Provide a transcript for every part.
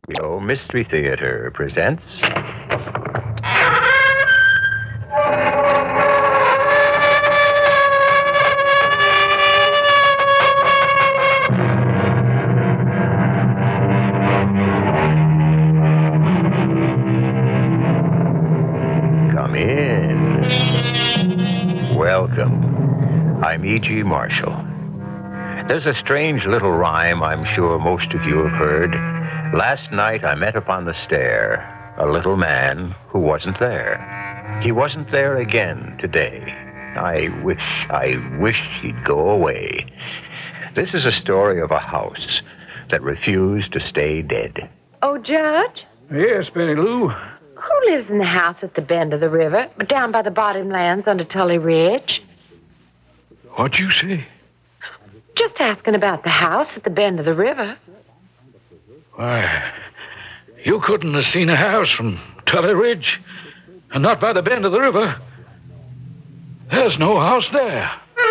Rio Mystery Theater presents... Come in. Welcome. I'm E.G. Marshall. There's a strange little rhyme I'm sure most of you have heard. Last night I met upon the stair a little man who wasn't there. He wasn't there again today. I wish he'd go away. This is a story of a house that refused to stay dead. Oh, Judge? Yes, Penny Lou. Who lives in the house at the bend of the river, down by the bottomlands under Tully Ridge? What'd you say? Just asking about the house at the bend of the river. Why, you couldn't have seen a house from Tully Ridge, and not by the bend of the river. There's no house there.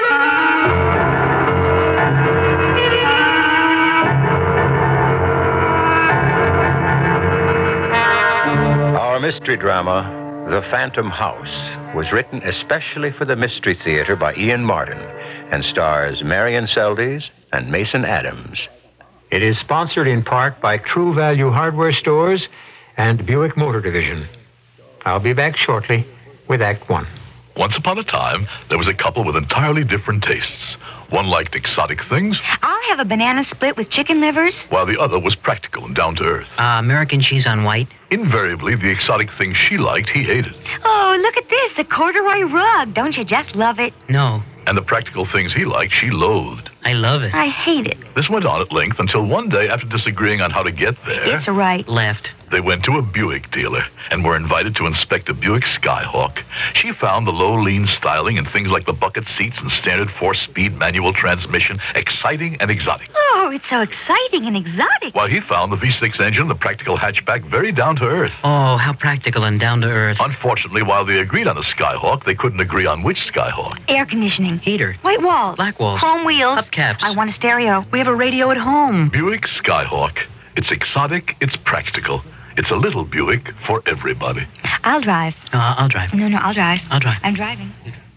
Our mystery drama, The Phantom House, was written especially for the Mystery Theater by Ian Martin and stars Marion Seldes and Mason Adams. It is sponsored in part by True Value Hardware Stores and Buick Motor Division. I'll be back shortly with Act One. Once upon a time, there was a couple with entirely different tastes. One liked exotic things, I'll have a banana split with chicken livers. while the other was practical and down to earth. American cheese on white. Invariably, the exotic things she liked, he hated. Oh, look at this, a corduroy rug. Don't you just love it? No, And the practical things he liked, she loathed. I love it. I hate it. This went on at length until one day, after disagreeing on how to get there, It's right. Left. they went to a Buick dealer and were invited to inspect a Buick Skyhawk. She found the low, lean styling and things like the bucket seats and standard 4-speed manual transmission exciting and exotic, Oh, it's so exciting and exotic. while he found the V6 engine, the practical hatchback, very down to earth. Oh, how practical and down to earth. Unfortunately, while they agreed on a Skyhawk, they couldn't agree on which Skyhawk. Air conditioning. Heater. White walls. Black walls. Home wheels. Hubcaps. I want a stereo. We have a radio at home. Buick Skyhawk. It's exotic, it's practical. It's a little Buick for everybody. I'll drive. I'll drive. No, I'll drive. I'll drive. I'm driving.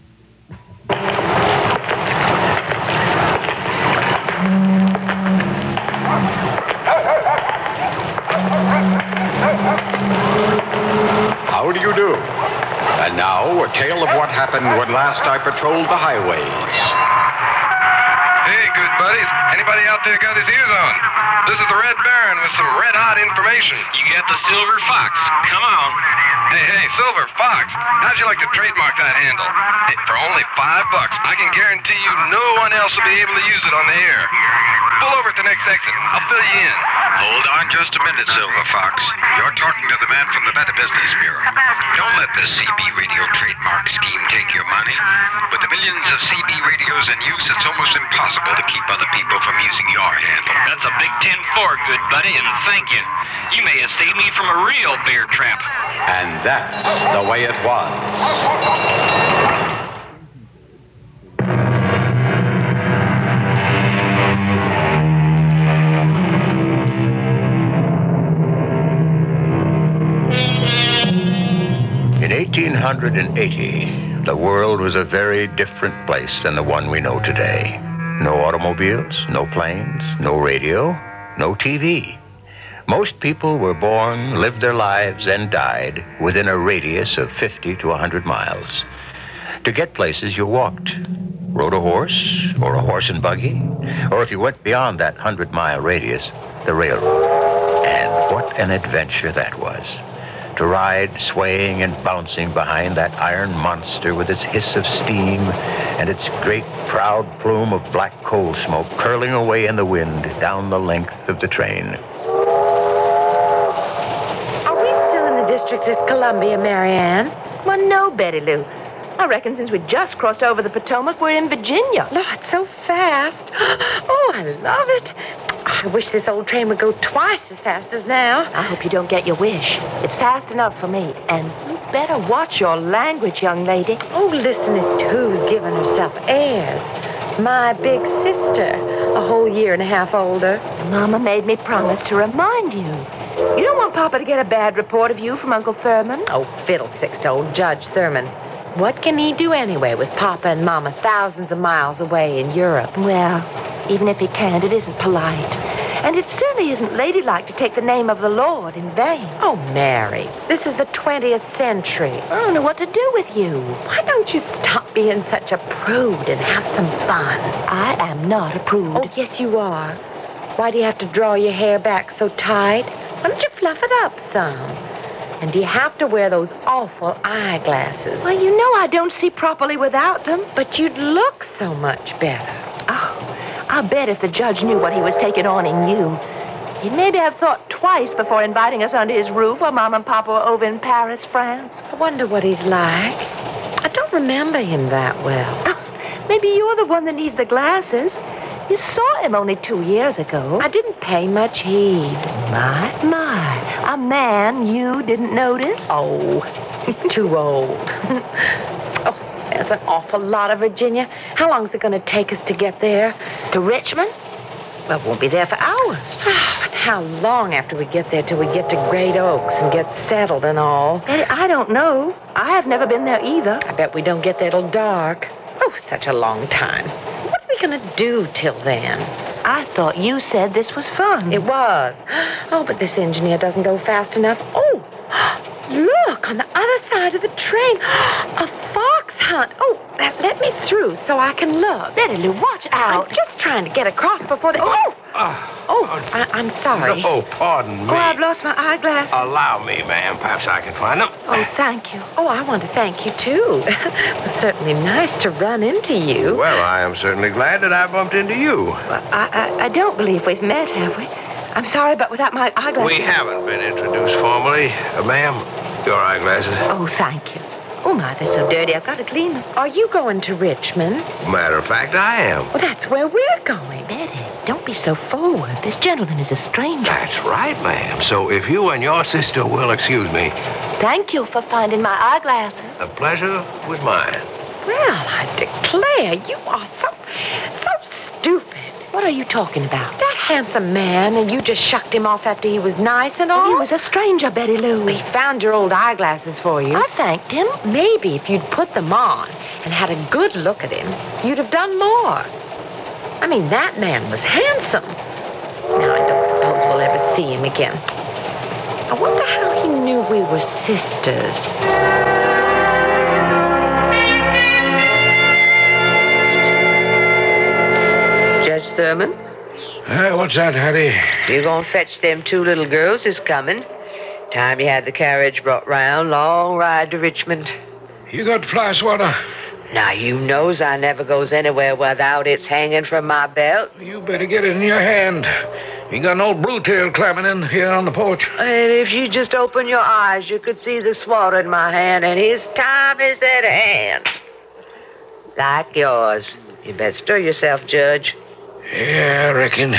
How do you do? And now, a tale of what happened when last I patrolled the highways. Hey, good buddies. Anybody out there got his ears on? This is the Red Baron with some red-hot information. You got the Silver Fox. Come on. Hey, Silver Fox. How'd you like to trademark that handle? Hey, for only $5, I can guarantee you no one else will be able to use it on the air. Pull over at the next exit. I'll fill you in. Hold on just a minute, Silver Fox. You're talking to the man from the Better Business Bureau. Don't let the CB radio trademark scheme take your money. With the millions of CB radios in use, it's almost impossible to keep other people from using your handle. That's a big 10-4, good buddy, and thank you. You may have saved me from a real bear trap. And that's the way it was. In 1880, the world was a very different place than the one we know today. No automobiles, no planes, no radio, no TV. Most people were born, lived their lives, and died within a radius of 50 to 100 miles. To get places, you walked, rode a horse, or a horse and buggy, or if you went beyond that 100-mile radius, the railroad. And what an adventure that was. To ride, swaying and bouncing behind that iron monster with its hiss of steam and its great proud plume of black coal smoke curling away in the wind down the length of the train. Are we still in the District of Columbia, Marianne? Well, no, Betty Lou. I reckon since we just crossed over the Potomac, we're in Virginia. Lord, so fast. Oh, I love it. I wish this old train would go twice as fast as now. I hope you don't get your wish. It's fast enough for me. And you better watch your language, young lady. Oh, listen at who's giving herself airs. My big sister. a whole year and a half older. Mama made me promise to remind you. You don't want Papa to get a bad report of you from Uncle Thurman. Oh, fiddlesticks to old Judge Thurman. What can he do anyway with Papa and Mama thousands of miles away in Europe? Well, even if he can't, it isn't polite. And it certainly isn't ladylike to take the name of the Lord in vain. Oh, Mary, this is the 20th century. I don't know what to do with you. Why don't you stop being such a prude and have some fun? I am not a prude. Oh, yes, you are. Why do you have to draw your hair back so tight? Why don't you fluff it up some? And do you have to wear those awful eyeglasses? Well, you know I don't see properly without them. But you'd look so much better. Oh, I'll bet if the judge knew what he was taking on in you, he'd maybe have thought twice before inviting us under his roof while Mom and Papa were over in Paris, France. I wonder what he's like. I don't remember him that well. Oh, maybe you're the one that needs the glasses. You saw him only 2 years ago. I didn't pay much heed. My. A man you didn't notice? Oh, too old. Oh, there's an awful lot of Virginia. How long is it going to take us to get there? To Richmond? Well, won't be there for hours. Oh, and how long after we get there till we get to Great Oaks and get settled and all? Hey, I don't know. I have never been there either. I bet we don't get there till dark. Oh, such a long time. What are we going to do till then? I thought you said this was fun. It was. Oh, but this engineer doesn't go fast enough. Oh, look, on the other side of the train. A fox hunt. Oh, let me through so I can look. Betty Lou, watch out. I'm just trying to get across before they... I'm sorry. Oh, pardon me. Oh, I've lost my eyeglasses. Allow me, ma'am. Perhaps I can find them. Oh, thank you. Oh, I want to thank you, too. It was certainly nice to run into you. Well, I am certainly glad that I bumped into you. Well, I don't believe we've met, have we? I'm sorry, but without my eyeglasses... We haven't been introduced formally. Ma'am, your eyeglasses. Oh, thank you. Oh, my, they're so dirty. I've got to clean them. Are you going to Richmond? Matter of fact, I am. Well, that's where we're going. Betty, don't be so forward. This gentleman is a stranger. That's right, ma'am. So if you and your sister will excuse me... Thank you for finding my eyeglasses. The pleasure was mine. Well, I declare, you are so stupid. What are you talking about? That handsome man, and you just shucked him off after he was nice and all? He was a stranger, Betty Lou. He found your old eyeglasses for you. I thanked him. Maybe if you'd put them on and had a good look at him, you'd have done more. I mean, that man was handsome. Now, I don't suppose we'll ever see him again. I wonder how he knew we were sisters. Judge Thurman? What's that, Hattie? You gonna fetch them 2 little girls is coming. Time you had the carriage brought round, long ride to Richmond. You got fly swatter? Now, you knows I never goes anywhere without it's hanging from my belt. You better get it in your hand. You got an old blue tail climbing in here on the porch. And if you just open your eyes, you could see the swatter in my hand, and his time is at hand. Like yours. You better stir yourself, Judge. Yeah, I reckon.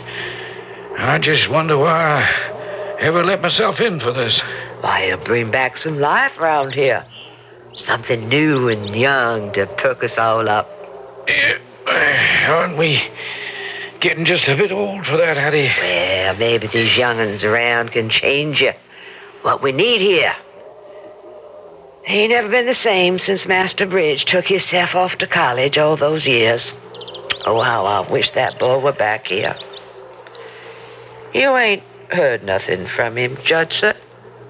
I just wonder why I ever let myself in for this. Why, you'll bring back some life around here. Something new and young to perk us all up. Aren't we getting just a bit old for that, Hattie? Well, maybe these young'uns around can change you. What we need here. He ain't never been the same since Master Bridge took himself off to college all those years. Oh, how I wish that boy were back here. You ain't heard nothing from him, Judge, sir?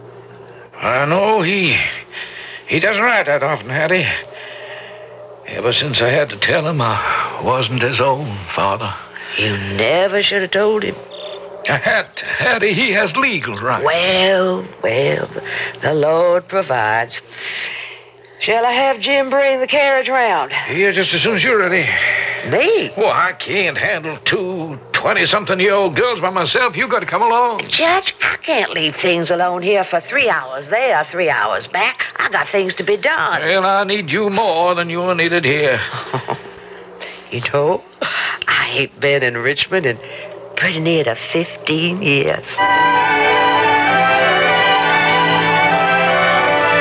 I know he doesn't write that often, Hattie. Ever since I had to tell him I wasn't his own father. You never should have told him. Hattie, he has legal rights. Well, the Lord provides. Shall I have Jim bring the carriage round? Here, just as soon as you're ready. Me? Well, I can't handle 2 20-something-year-old girls by myself. You got to come along. Judge, I can't leave things alone here for 3 hours there, 3 hours back. I got things to be done. Well, I need you more than you're needed here. You know, I ain't been in Richmond in pretty near to 15 years.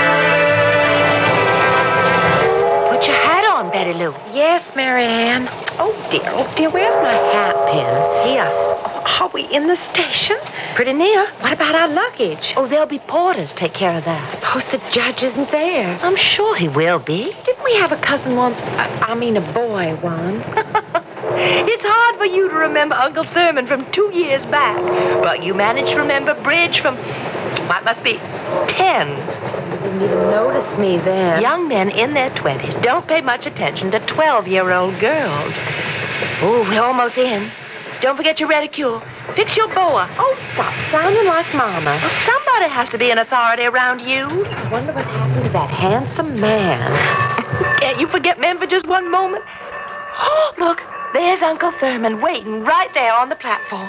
Put your hat on, Betty Lou. Yes, Mary Ann. Oh, dear, where's my hat pin? Here. Are we in the station? Pretty near. What about our luggage? Oh, there'll be porters take care of that. Suppose the judge isn't there. I'm sure he will be. Didn't we have a cousin once? A boy once. It's hard for you to remember Uncle Thurman from 2 years back. But you managed to remember Bridge from, what must be, 10. You didn't even notice me then. Young men in their 20s don't pay much attention to 12-year-old girls. Oh, we're almost in. Don't forget your reticule. Fix your boa. Oh, stop sounding like Mama. Well, somebody has to be an authority around you. I wonder what happened to that handsome man. Can't you forget men for just one moment? Oh, look, there's Uncle Thurman waiting right there on the platform.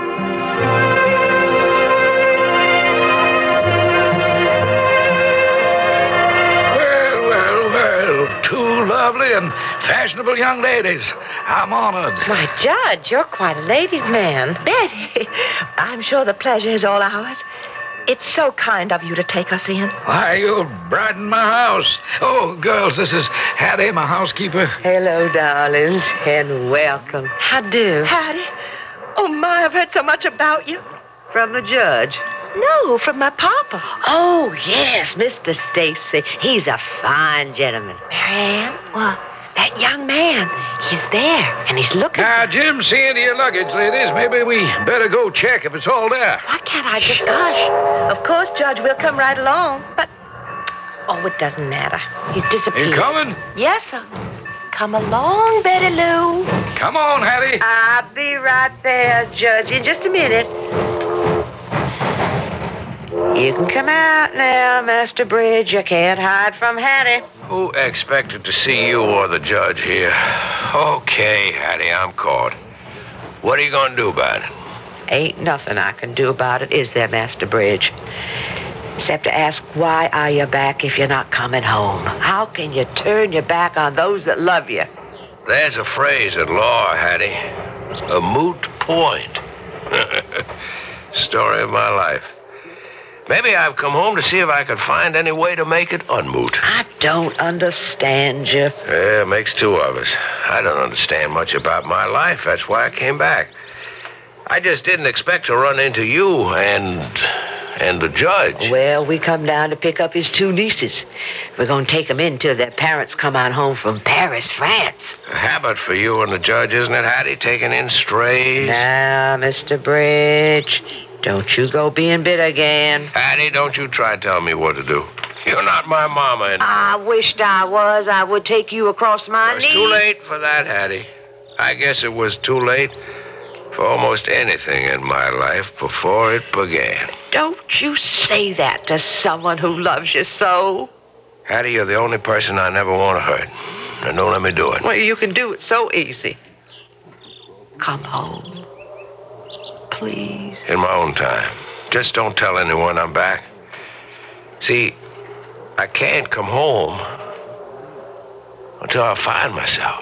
Well, two lovely and fashionable young ladies. I'm honored. My Judge, you're quite a ladies' man. Betty, I'm sure the pleasure is all ours. It's so kind of you to take us in. Why, you'll brighten my house. Oh, girls, this is Hattie, my housekeeper. Hello, darlings, and welcome. How do? Hattie, oh, my, I've heard so much about you. From the judge? No, from my papa. Oh, yes, Mr. Stacy. He's a fine gentleman. Marianne? What? That young man. He's there, and he's looking. Now, Jim, see into your luggage, ladies. Maybe we better go check if it's all there. Why can't I just... Hush. Of course, Judge, we'll come right along. But, oh, it doesn't matter. He's disappeared. You coming? Yes, sir. Come along, Betty Lou. Come on, Hattie. I'll be right there, Judge, in just a minute. You can come out now, Master Bridge. You can't hide from Hattie. Who expected to see you or the judge here? Okay, Hattie, I'm caught. What are you going to do about it? Ain't nothing I can do about it, is there, Master Bridge? Except to ask, why are you back if you're not coming home? How can you turn your back on those that love you? There's a phrase in law, Hattie. A moot point. Story of my life. Maybe I've come home to see if I could find any way to make it unmoot. I don't understand you. Yeah, it makes two of us. I don't understand much about my life. That's why I came back. I just didn't expect to run into you and the judge. Well, we come down to pick up his two nieces. We're going to take them in till their parents come on home from Paris, France. A habit for you and the judge, isn't it, Hattie, taking in strays? Now, Mr. Bridge, don't you go being bitter again. Hattie, don't you try to tell me what to do. You're not my mama. And I wished I was. I would take you across my knees. It's too late for that, Hattie. I guess it was too late for almost anything in my life before it began. Don't you say that to someone who loves you so. Hattie, you're the only person I never want to hurt. And don't let me do it. Well, you can do it so easy. Come home. Please. In my own time. Just don't tell anyone I'm back. See, I can't come home until I find myself.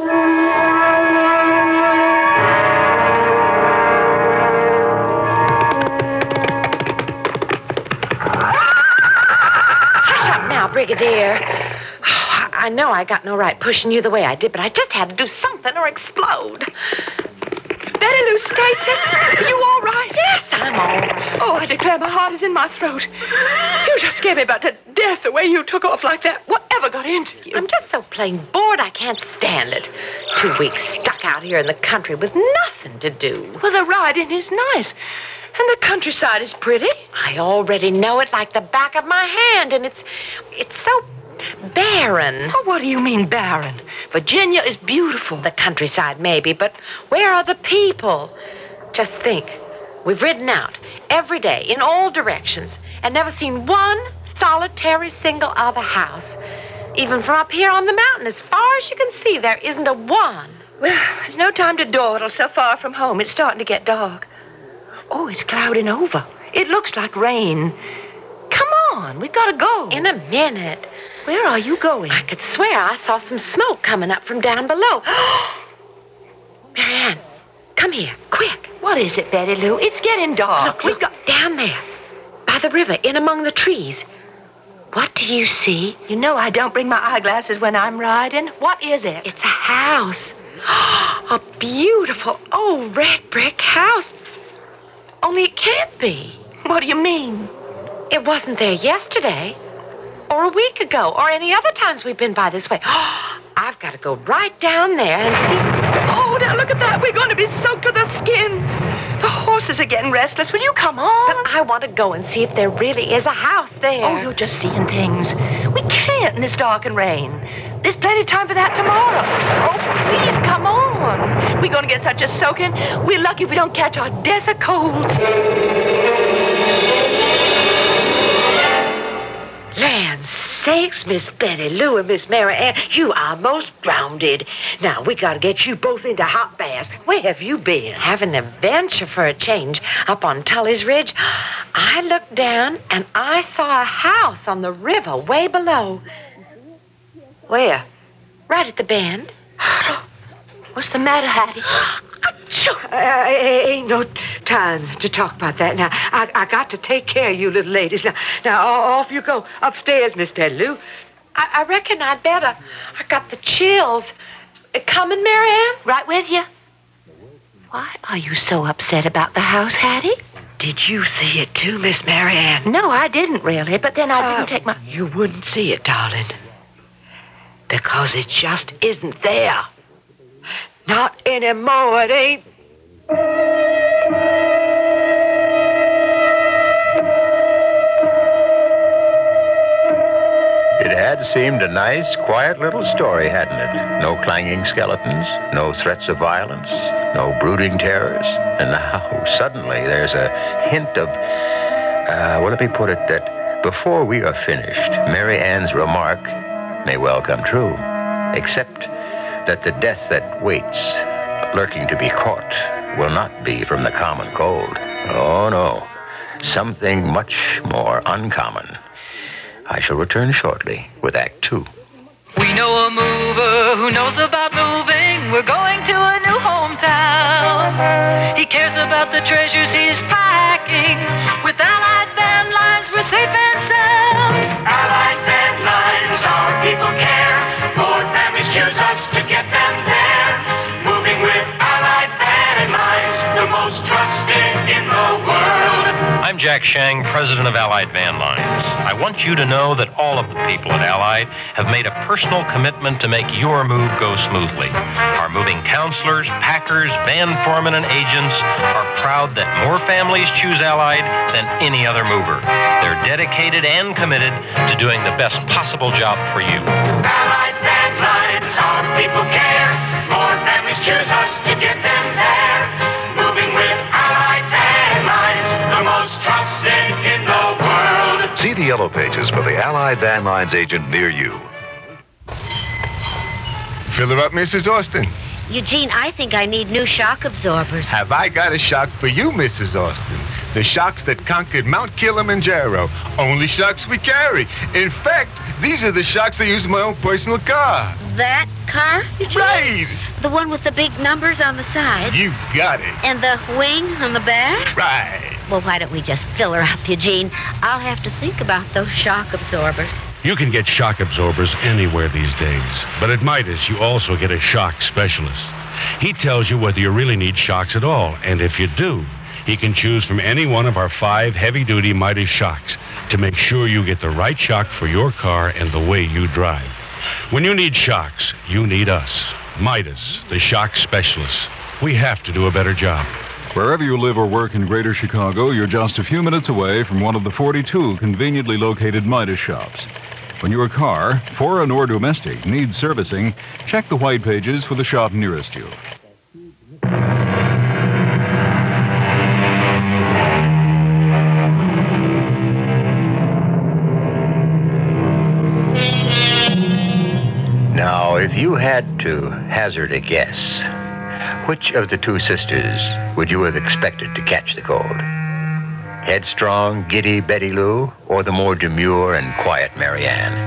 Hush up now, Brigadier. Oh, I know I got no right pushing you the way I did, but I just had to do something or explode. Betty Lou Stacy, are you all right? Yes, I'm all right. Oh, I declare my heart is in my throat. You just scared me about to death the way you took off like that. Whatever got into you? I'm just so plain bored I can't stand it. 2 weeks stuck out here in the country with nothing to do. Well, the riding is nice. And the countryside is pretty. I already know it like the back of my hand, and it's so barren. Oh, what do you mean, barren? Virginia is beautiful. The countryside, maybe, but where are the people? Just think. We've ridden out every day in all directions and never seen one solitary single other house. Even from up here on the mountain, as far as you can see, there isn't a one. Well, there's no time to dawdle so far from home. It's starting to get dark. Oh, it's clouding over. It looks like rain. Come on, we've got to go. In a minute. Where are you going? I could swear I saw some smoke coming up from down below. Marianne, come here, quick. What is it, Betty Lou? It's getting dark. Look, we've got down there, by the river, in among the trees. What do you see? You know I don't bring my eyeglasses when I'm riding. What is it? It's a house. A beautiful old red brick house. Only it can't be. What do you mean? It wasn't there yesterday, or a week ago, or any other times we've been by this way. I've got to go right down there and see. Oh, now look at that. We're going to be soaked to the skin. The horses are getting restless. Will you come on? But I want to go and see if there really is a house there. Oh, you're just seeing things. We can't in this dark and rain. There's plenty of time for that tomorrow. Oh, please, come on. We're going to get such a soaking. We're lucky if we don't catch our death of colds. Land sakes, Miss Betty Lou and Miss Mary Ann, you are most drowned. Now, we got to get you both into hot baths. Where have you been? Having an adventure for a change up on Tully's Ridge. I looked down and I saw a house on the river way below. Where? Right at the bend. What's the matter, Hattie? Ain't no time to talk about that. Now, I got to take care of you little ladies. Now, off you go. Upstairs, Miss Betty Lou. I reckon I'd better. I got the chills. Coming, Mary Ann? Right with you. Why are you so upset about the house, Hattie? Did you see it too, Miss Mary Ann? No, I didn't really, but then I didn't take my... You wouldn't see it, darling. Because it just isn't there. Not anymore, it ain't. It had seemed a nice, quiet little story, hadn't it? No clanging skeletons, no threats of violence, no brooding terrors. And now, suddenly, there's a hint of, let me put it, that before we are finished, Mary Ann's remark may well come true, except that the death that waits, lurking to be caught, will not be from the common cold. Oh, no. Something much more uncommon. I shall return shortly with Act 2. We know a mover who knows about moving. We're going to a new hometown. He cares about the treasures he's packing. With Allied Van Lines, we're safe and sound. Allied Van Lines, our people care. More families choose us to get them there. Moving with Allied Van Lines, the most trusted in the world. I'm Jack Shang, president of Allied Van Lines. I want you to know that all of the people at Allied have made a personal commitment to make your move go smoothly. Our moving counselors, packers, van foremen, and agents are proud that more families choose Allied than any other mover. They're dedicated and committed to doing the best possible job for you. Allied Van Lines, our people care. More families choose us to get them there. Moving with Allied Van Lines, the most trusted in the world. See the yellow pages for the Allied Van Lines agent near you. Fill her up, Mrs. Austin. Eugene, I think I need new shock absorbers. Have I got a shock for you, Mrs. Austin? The shocks that conquered Mount Kilimanjaro. Only shocks we carry. In fact, these are the shocks I use in my own personal car. That car, Eugene? Right. The one with the big numbers on the side? You got it. And the wing on the back? Right. Well, why don't we just fill her up, Eugene? I'll have to think about those shock absorbers. You can get shock absorbers anywhere these days. But at Midas, you also get a shock specialist. He tells you whether you really need shocks at all. And if you do, he can choose from any one of our 5 heavy-duty Midas shocks to make sure you get the right shock for your car and the way you drive. When you need shocks, you need us. Midas, the shock specialists. We have to do a better job. Wherever you live or work in Greater Chicago, you're just a few minutes away from one of the 42 conveniently located Midas shops. When your car, foreign or domestic, needs servicing, check the white pages for the shop nearest you. Now, if you had to hazard a guess, which of the 2 sisters would you have expected to catch the cold? Headstrong, giddy Betty Lou, or the more demure and quiet Mary Ann?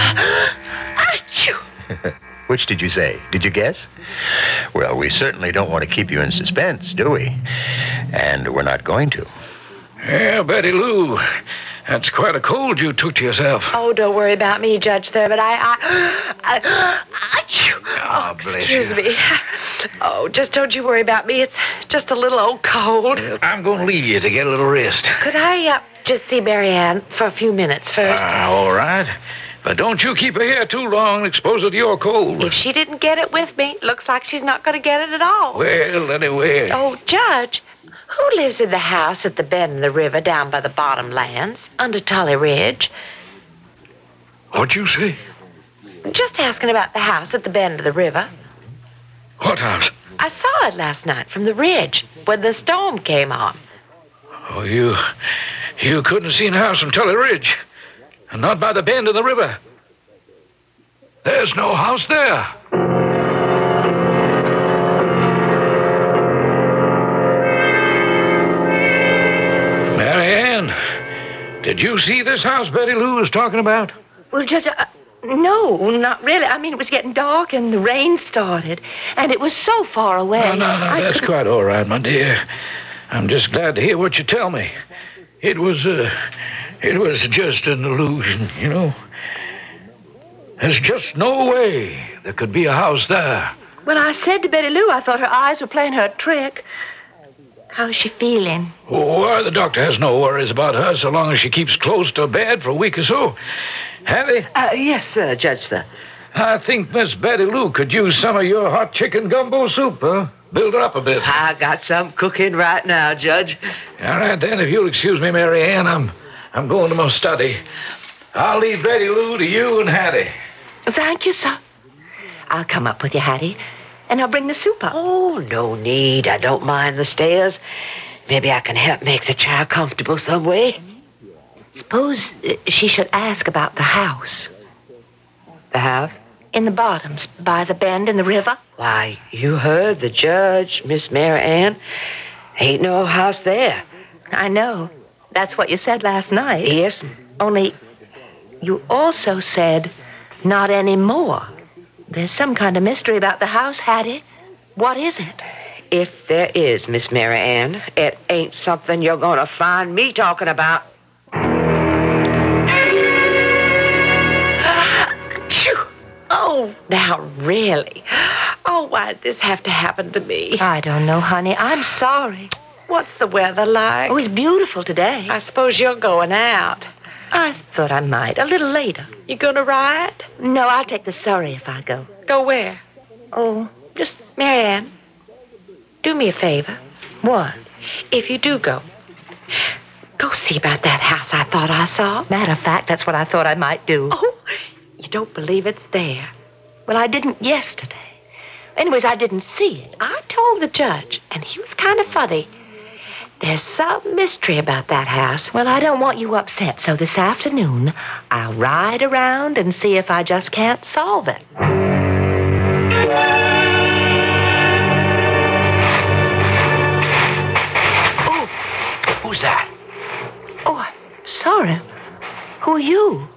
Achoo! Which did you say? Did you guess? Well, we certainly don't want to keep you in suspense, do we? And we're not going to. Yeah, Betty Lou, that's quite a cold you took to yourself. Oh, don't worry about me, Judge Thurman. Oh, bless excuse you. me. Oh, just don't you worry about me. It's just a little old cold. I'm going to leave you to get a little rest. Could I just see Mary Ann for a few minutes first? All right. But don't you keep her here too long and expose her to your cold. If she didn't get it with me, looks like she's not going to get it at all. Well, anyway. Oh, Judge, who lives in the house at the bend of the river down by the bottom lands, under Tully Ridge? What'd you say? Just asking about the house at the bend of the river. What house? I saw it last night from the ridge when the storm came on. Oh, you couldn't have seen a house from Tully Ridge. And not by the bend of the river. There's no house there. Mary Ann, did you see this house Betty Lou was talking about? Well, Judge, no, not really. I mean, it was getting dark and the rain started, and it was so far away. No, that's quite all right, my dear. I'm just glad to hear what you tell me. It was just an illusion, you know. There's just no way there could be a house there. Well, I said to Betty Lou I thought her eyes were playing her a trick. How's she feeling? Oh, well, the doctor has no worries about her so long as she keeps close to bed for a week or so. Hattie? Yes, sir, Judge, sir. I think Miss Betty Lou could use some of your hot chicken gumbo soup, huh? Build her up a bit. I got some cooking right now, Judge. All right, then, if you'll excuse me, Mary Ann, I'm going to my study. I'll leave Betty Lou to you and Hattie. Thank you, sir. I'll come up with you, Hattie, and I'll bring the soup up. Oh, no need. I don't mind the stairs. Maybe I can help make the child comfortable some way. Suppose she should ask about the house. The house? In the bottoms, by the bend in the river. Why, you heard the judge, Miss Mary Ann. Ain't no house there. I know. That's what you said last night. Yes. Only, you also said, not anymore. There's some kind of mystery about the house, Hattie. What is it? If there is, Miss Mary Ann, it ain't something you're going to find me talking about. Oh, now, really? Oh, why did this have to happen to me? I don't know, honey. I'm sorry. What's the weather like? Oh, it's beautiful today. I suppose you're going out. I thought I might. A little later. You gonna ride? No, I'll take the Surrey if I go. Go where? Oh, just Mary Ann. Do me a favor. What? If you do go see about that house I thought I saw. Matter of fact, that's what I thought I might do. Oh, you don't believe it's there? Well, I didn't yesterday. Anyways, I didn't see it. I told the judge, and he was kind of funny. There's some mystery about that house. Well, I don't want you upset, so this afternoon I'll ride around and see if I just can't solve it. Oh, who's that? Oh, I'm sorry. Who are you?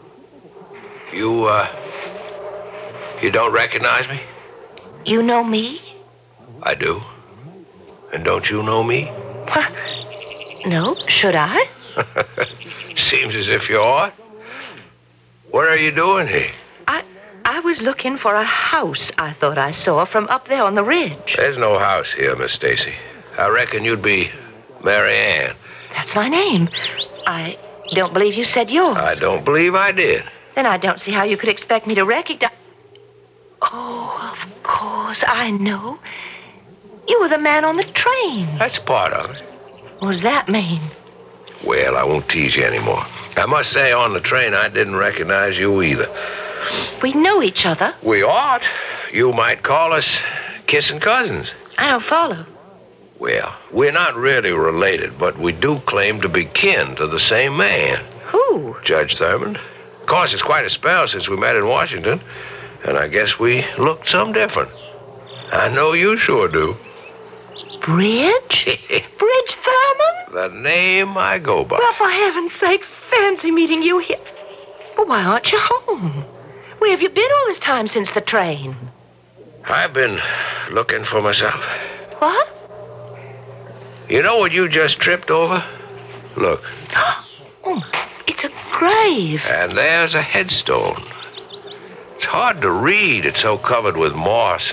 You don't recognize me? You know me? I do. And don't you know me? What? No, should I? Seems as if you ought. What are you doing here? I was looking for a house I thought I saw from up there on the ridge. There's no house here, Miss Stacy. I reckon you'd be Mary Ann. That's my name. I don't believe you said yours. I don't believe I did. Then I don't see how you could expect me to recognize... Oh, of course, I know. You were the man on the train. That's part of it. What does that mean? Well, I won't tease you anymore. I must say, on the train, I didn't recognize you either. We know each other. We ought. You might call us kissing cousins. I don't follow. Well, we're not really related, but we do claim to be kin to the same man. Who? Judge Thurmond. Of course, it's quite a spell since we met in Washington, and I guess we looked some different. I know you sure do. Bridge? Bridge Thurmond? The name I go by. Well, for heaven's sake, fancy meeting you here. Well, why aren't you home? Where have you been all this time since the train? I've been looking for myself. What? You know what you just tripped over? Look. Oh, it's a grave. And there's a headstone. It's hard to read. It's so covered with moss and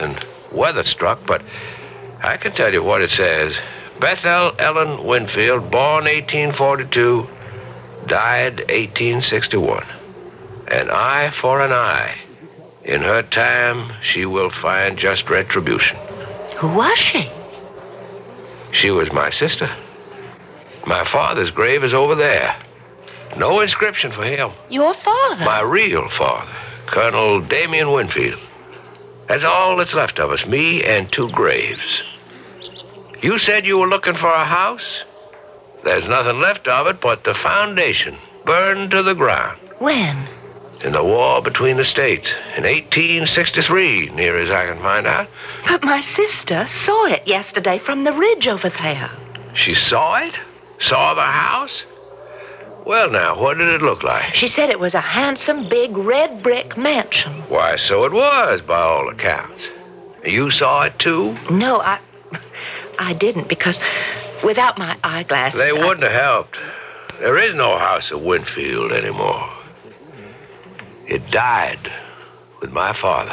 weather-struck, but I can tell you what it says. Bethel Ellen Winfield, born 1842, died 1861. An eye for an eye. In her time, she will find just retribution. Who was she? She was my sister. My father's grave is over there. No inscription for him. Your father? My real father, Colonel Damien Winfield. That's all that's left of us, me and 2 graves. You said you were looking for a house? There's nothing left of it but the foundation, burned to the ground. When? In the war between the states, in 1863, near as I can find out. But my sister saw it yesterday from the ridge over there. She saw it? Saw the house? Well, now, what did it look like? She said it was a handsome, big, red brick mansion. Why, so it was, by all accounts. You saw it, too? No, I didn't, because without my eyeglasses... They wouldn't have helped. There is no house of Winfield anymore. It died with my father.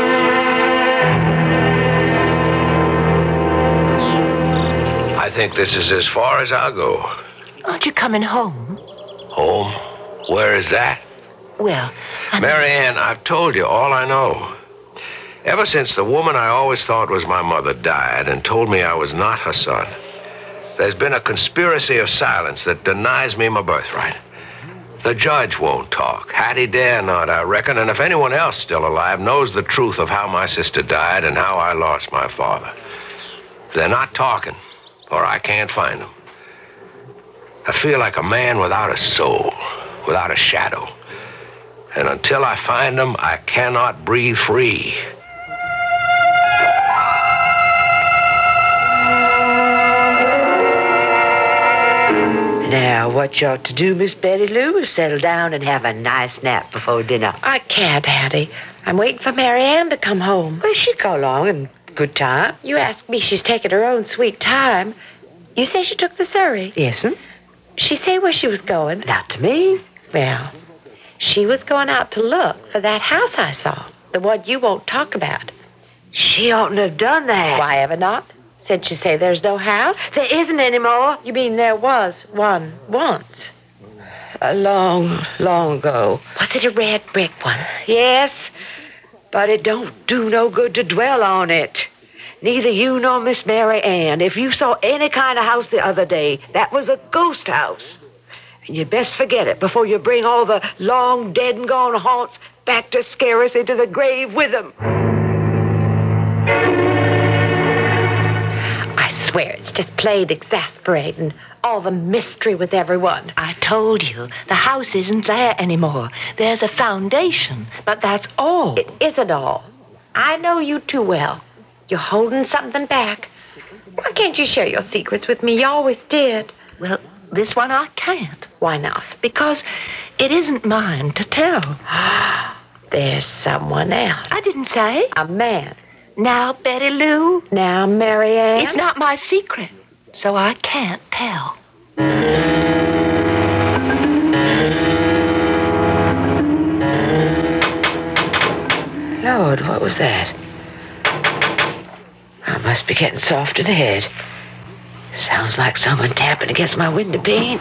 I think this is as far as I'll go. Aren't you coming home? Home? Where is that? Well, Mary Ann, I've told you all I know. Ever since the woman I always thought was my mother died and told me I was not her son, there's been a conspiracy of silence that denies me my birthright. The judge won't talk. Hattie dare not, I reckon, and if anyone else still alive knows the truth of how my sister died and how I lost my father, they're not talking, or I can't find them. I feel like a man without a soul, without a shadow. And until I find them, I cannot breathe free. Now, what you ought to do, Miss Betty Lou, is settle down and have a nice nap before dinner. I can't, Hattie. I'm waiting for Mary Ann to come home. Well, she'll go along in good time. You asked me, she's taking her own sweet time. You say she took the Surrey? Yes'm. She say where she was going? Not to me. Well, she was going out to look for that house I saw, the one you won't talk about. She oughtn't have done that. Why ever not? Said she say there's no house? There isn't anymore. You mean there was one once? A long, long ago. Was it a red brick one? Yes, but it don't do no good to dwell on it. Neither you nor Miss Mary Ann. If you saw any kind of house the other day, that was a ghost house. And you'd best forget it before you bring all the long dead and gone haunts back to scare us into the grave with them. I swear it's just plain exasperating. All the mystery with everyone. I told you, the house isn't there anymore. There's a foundation, but that's all. It isn't all. I know you too well. You're holding something back. Why can't you share your secrets with me? You always did. Well, this one I can't. Why not? Because it isn't mine to tell. There's someone else. I didn't say. A man. Now, Betty Lou. Now, Mary Ann. It's not my secret, so I can't tell. Lord, what was that? I must be getting soft in the head. Sounds like someone tapping against my window pane.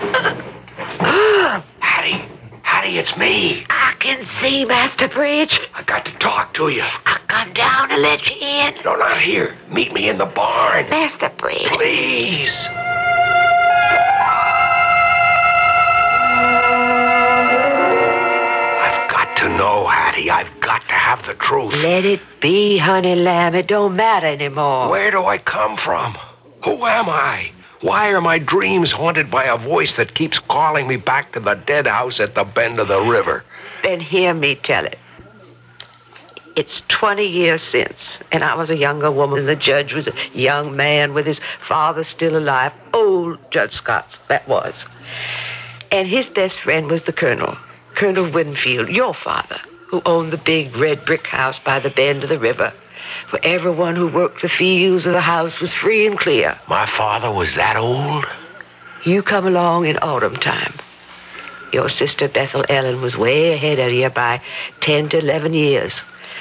Hattie, it's me. I can see, Master Bridge. I got to talk to you. I'll come down and let you in. No, not here. Meet me in the barn. Master Bridge. Please. I've got to know, Hattie. I've got to have the truth. Let it be, honey lamb. It don't matter anymore. Where do I come from? Who am I? Why are my dreams haunted by a voice that keeps calling me back to the dead house at the bend of the river? Then hear me tell it. It's 20 years since, and I was a younger woman, and the judge was a young man with his father still alive. Old Judge Scott, that was. And his best friend was the Colonel, Colonel Winfield, your father, who owned the big red brick house by the bend of the river, where everyone who worked the fields of the house was free and clear. My father was that old? You come along in autumn time. Your sister Bethel Ellen was way ahead of you by 10 to 11 years.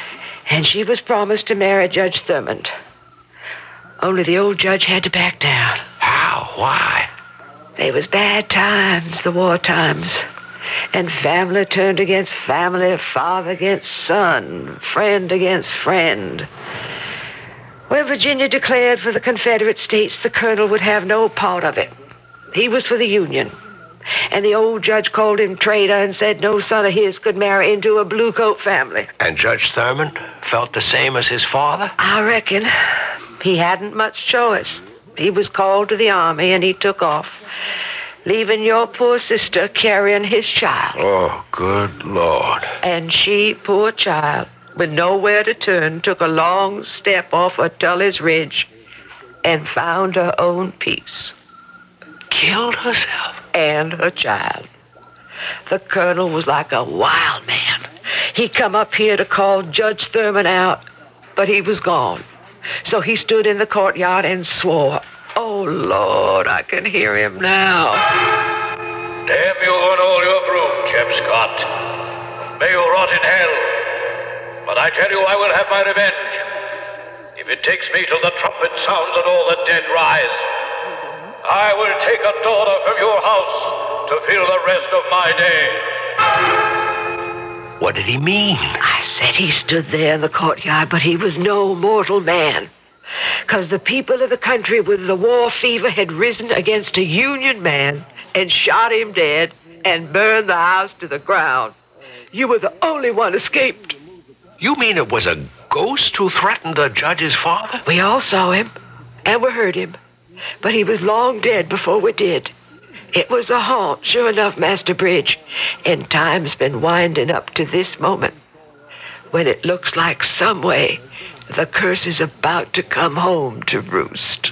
And she was promised to marry Judge Thurmond. Only the old judge had to back down. How? Why? They was bad times, the war times. And family turned against family, father against son, friend against friend. When Virginia declared for the Confederate States, the colonel would have no part of it. He was for the Union. And the old judge called him traitor and said no son of his could marry into a bluecoat family. And Judge Thurmond felt the same as his father? I reckon. He hadn't much choice. He was called to the army and he took off, leaving your poor sister carrying his child. Oh, good Lord. And she, poor child, with nowhere to turn, took a long step off of Tully's Ridge and found her own peace. Killed herself? And her child. The colonel was like a wild man. He come up here to call Judge Thurmond out, but he was gone. So he stood in the courtyard and swore. Oh, Lord, I can hear him now. Damn you and all your brood, Jeb Scott. May you rot in hell. But I tell you, I will have my revenge. If it takes me till the trumpet sounds and all the dead rise, I will take a daughter from your house to fill the rest of my day. What did he mean? I said he stood there in the courtyard, but he was no mortal man. 'Cause the people of the country with the war fever had risen against a Union man and shot him dead and burned the house to the ground. You were the only one escaped. You mean it was a ghost who threatened the judge's father? We all saw him, and we heard him. But he was long dead before we did. It was a haunt, sure enough, Master Bridge. And time's been winding up to this moment, when it looks like some way the curse is about to come home to roost.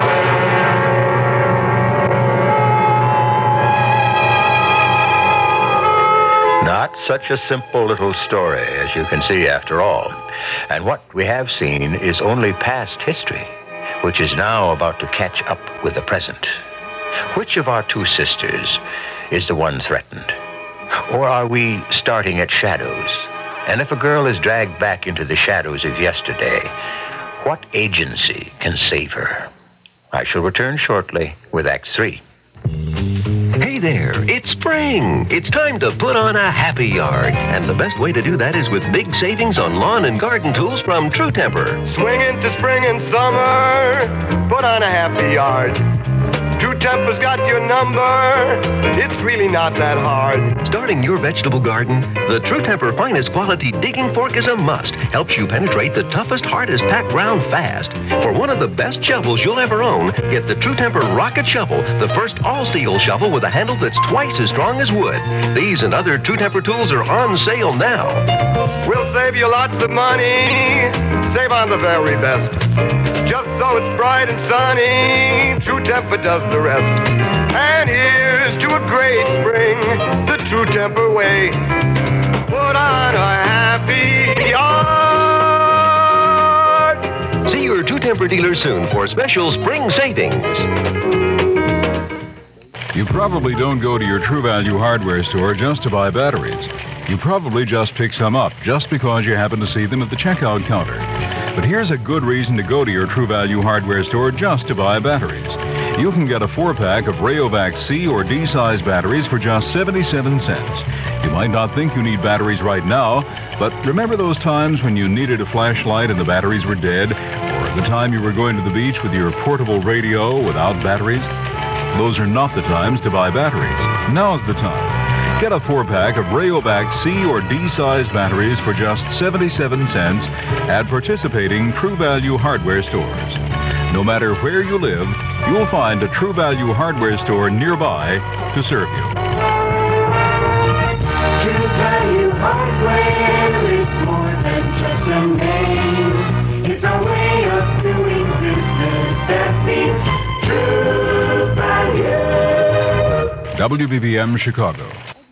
Not such a simple little story, as you can see, after all. And what we have seen is only past history, which is now about to catch up with the present. Which of our two sisters is the one threatened? Or are we starting at shadows? And if a girl is dragged back into the shadows of yesterday, what agency can save her? I shall return shortly with Act 3. Hey there, it's spring. It's time to put on a happy yard. And the best way to do that is with big savings on lawn and garden tools from True Temper. Swing into spring and summer, put on a happy yard. True Temper's got your number. It's really not that hard. Starting your vegetable garden, the True Temper finest quality digging fork is a must. Helps you penetrate the toughest, hardest packed ground fast. For one of the best shovels you'll ever own, get the True Temper Rocket Shovel, the first all-steel shovel with a handle that's twice as strong as wood. These and other True Temper tools are on sale now. We'll save you lots of money. Save on the very best. Just so it's bright and sunny, True Temper does the rest. And here's to a great spring, the True Temper way. Put on a happy yard. See your True Temper dealer soon for special spring savings. You probably don't go to your True Value hardware store just to buy batteries. You probably just pick some up just because you happen to see them at the checkout counter. But here's a good reason to go to your True Value hardware store just to buy batteries. You can get a 4-pack of Rayovac C or D size batteries for just 77 cents. You might not think you need batteries right now, but remember those times when you needed a flashlight and the batteries were dead? Or the time you were going to the beach with your portable radio without batteries? Those are not the times to buy batteries. Now's the time. Get a 4-pack of Rayovac C or D size batteries for just 77 cents at participating True Value hardware stores. No matter where you live, you'll find a True Value hardware store nearby to serve you. True Value Hardware is more than just a name. It's a way of doing business that means True Value. WBBM Chicago.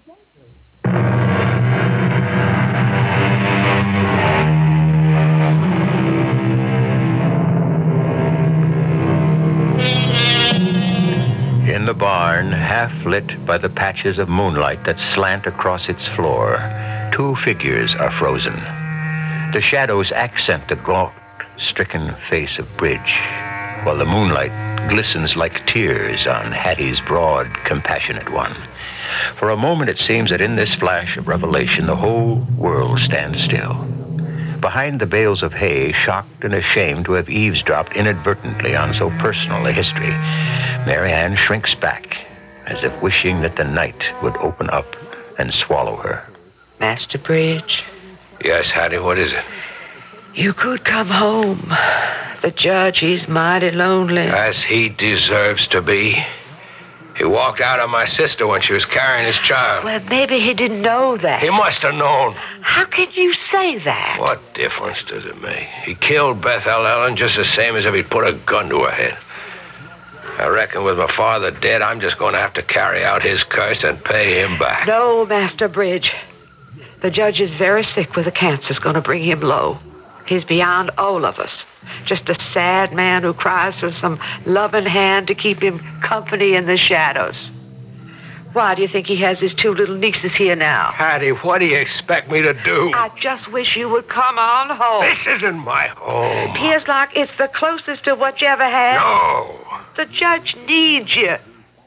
In the barn, half lit by the patches of moonlight that slant across its floor, two figures are frozen. The shadows accent the gaunt, stricken face of Bridge, while the moonlight glistens like tears on Hattie's broad, compassionate one. For a moment it seems that in this flash of revelation, the whole world stands still. Behind the bales of hay, shocked and ashamed to have eavesdropped inadvertently on so personal a history, Mary Ann shrinks back, as if wishing that the night would open up and swallow her. Master Bridge? Yes, Hattie, what is it? You could come home. The judge, he's mighty lonely. As he deserves to be. He walked out on my sister when she was carrying his child. Well, maybe he didn't know that. He must have known. How can you say that? What difference does it make? He killed Beth Ellen just the same as if he'd put a gun to her head. I reckon with my father dead, I'm just going to have to carry out his curse and pay him back. No, Master Bridge. The judge is very sick with a cancer's going to bring him low. He's beyond all of us. Just a sad man who cries for some loving hand to keep him company in the shadows. Why do you think he has his two little nieces here now? Hattie, what do you expect me to do? I just wish you would come on home. This isn't my home. Appears like it's the closest to what you ever had. No. The judge needs you.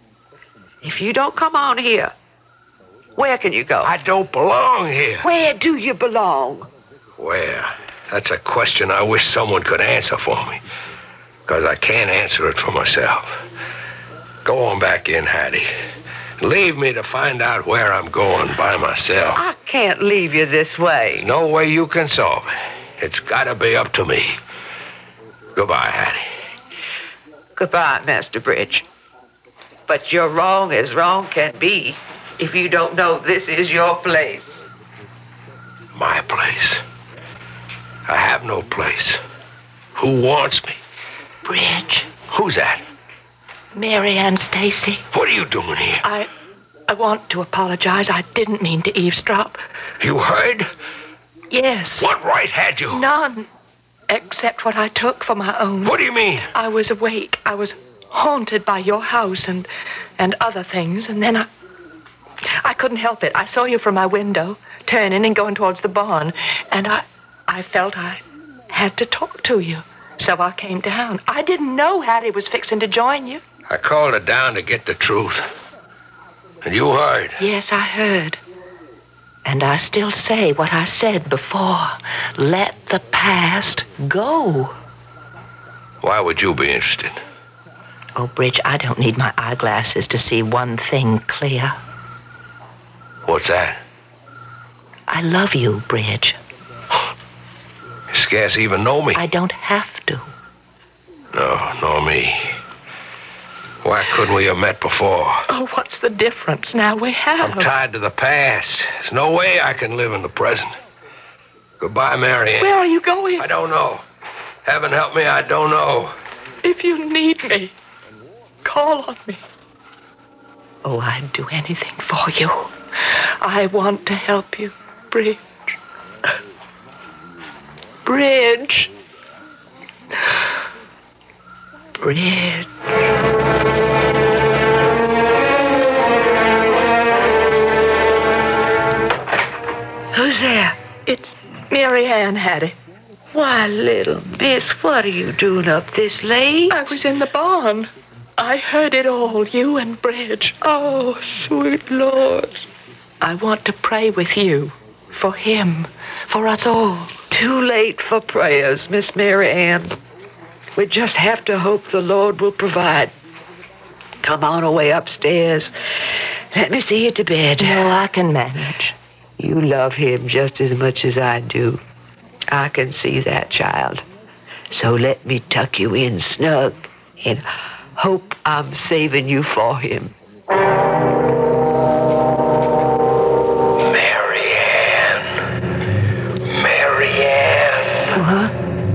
If you don't come on here, where can you go? I don't belong here. Where do you belong? Where? That's a question I wish someone could answer for me. Because I can't answer it for myself. Go on back in, Hattie. Leave me to find out where I'm going by myself. I can't leave you this way. No way you can solve it. It's got to be up to me. Goodbye, Hattie. Goodbye, Master Bridge. But you're wrong as wrong can be if you don't know this is your place. My place? I have no place. Who wants me? Bridge. Who's that? Mary Ann Stacy. What are you doing here? I want to apologize. I didn't mean to eavesdrop. You heard? Yes. What right had you? None. Except what I took for my own. What do you mean? I was awake. I was haunted by your house and other things, and then I couldn't help it. I saw you from my window, turning and going towards the barn, and I felt I had to talk to you. So I came down. I didn't know Hattie was fixing to join you. I called her down to get the truth. And you heard. Yes, I heard. And I still say what I said before. Let the past go. Why would you be interested? Oh, Bridge, I don't need my eyeglasses to see one thing clear. What's that? I love you, Bridge. You scarce even know me. I don't have to. No, nor me. Why couldn't we have met before? Oh, what's the difference? Now we have. I'm tied to the past. There's no way I can live in the present. Goodbye, Mary Ann. Where are you going? I don't know. Heaven help me, I don't know. If you need me, call on me. Oh, I'd do anything for you. I want to help you, Bridge. Bridge. Bridge. Who's there? It's Mary Ann, Hattie. Why, little miss, what are you doing up this late? I was in the barn. I heard it all, you and Bridge. Oh, sweet Lord. I want to pray with you. For him. For us all. Too late for prayers, Miss Mary Ann. We just have to hope the Lord will provide. Come on away upstairs. Let me see you to bed. No, I can manage. You love him just as much as I do. I can see that, child. So let me tuck you in snug and hope I'm saving you for him. Mary Ann. Mary Ann. What?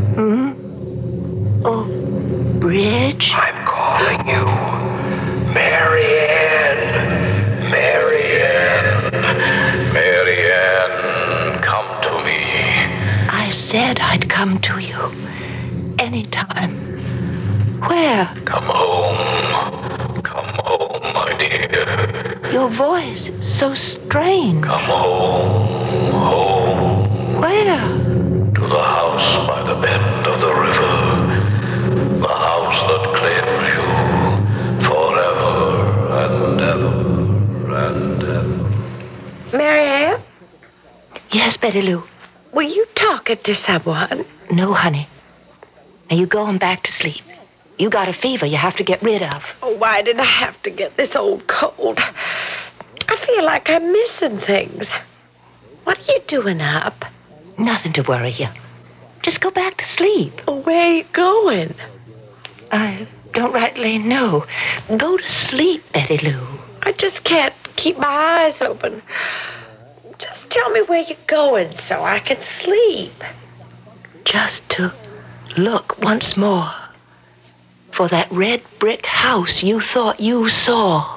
Hmm? Oh, Bridge? I'm calling you. Mary Ann. Mary Ann. Mary Ann, come to me. I said I'd come to you. Anytime. Where? Come home. Come home, my dear. Your voice is so strange. Come home. Home. Where? to the house by the bend of the river, the house that claims you forever and ever and ever. Mary Ann, Yes, Betty Lou. were you talking to someone? No, honey. Now you go on back to sleep. You got a fever you have to get rid of. Oh, why did I have to get this old cold? I feel like I'm missing things. What are you doing up? Nothing to worry you. Just go back to sleep. Oh, where are you going? I don't rightly know. Go to sleep, Betty Lou. I just can't keep my eyes open. Just tell me where you're going so I can sleep. Just to look once more for that red brick house you thought you saw.